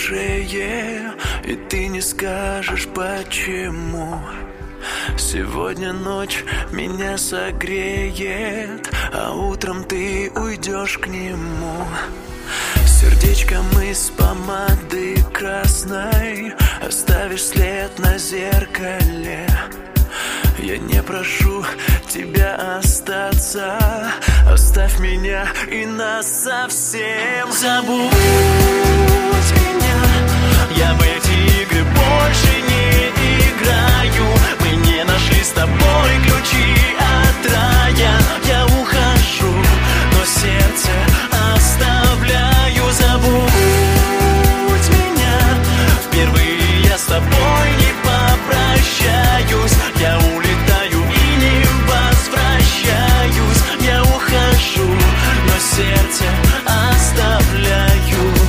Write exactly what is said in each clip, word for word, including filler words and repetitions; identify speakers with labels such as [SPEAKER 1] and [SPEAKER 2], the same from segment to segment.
[SPEAKER 1] шее, и ты не скажешь почему. Сегодня ночь меня согреет, а утром ты уйдешь к нему. Сердечком из помады красной оставишь след на зеркале. Я не прошу тебя остаться, оставь меня и нас совсем. Забудь меня, я в эти игры больше не играю. Мы не нашли с тобой ключи от рая. Я ухожу, но сердце оставляю. Забудь меня, впервые я с тобой не попрощаюсь. Я улетаю и не возвращаюсь. Я ухожу, но сердце оставляю.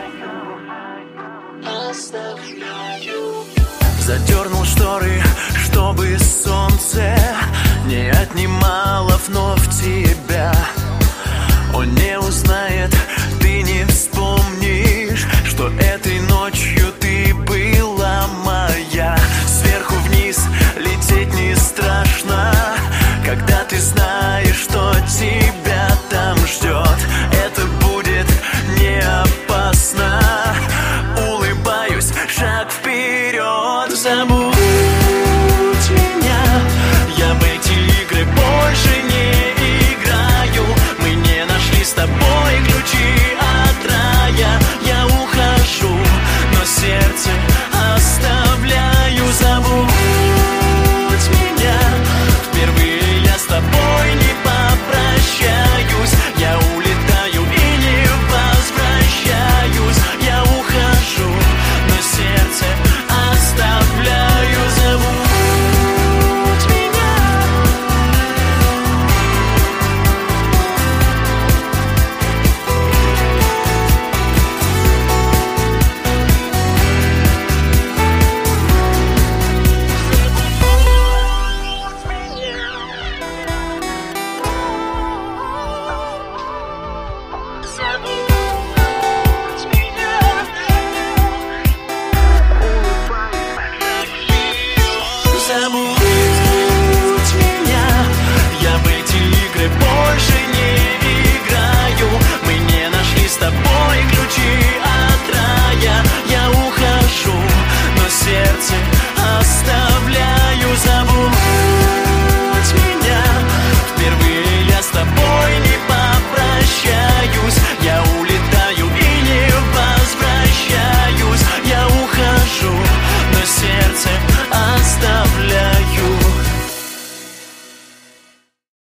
[SPEAKER 1] Оставляю. Задернул шторы, чтобы солнце не отнимало вновь тебя. Он не узнает, ты не вспомнишь, что этой ночью ты была моя. Сверху вниз лететь не страшно, когда ты знаешь, что тебе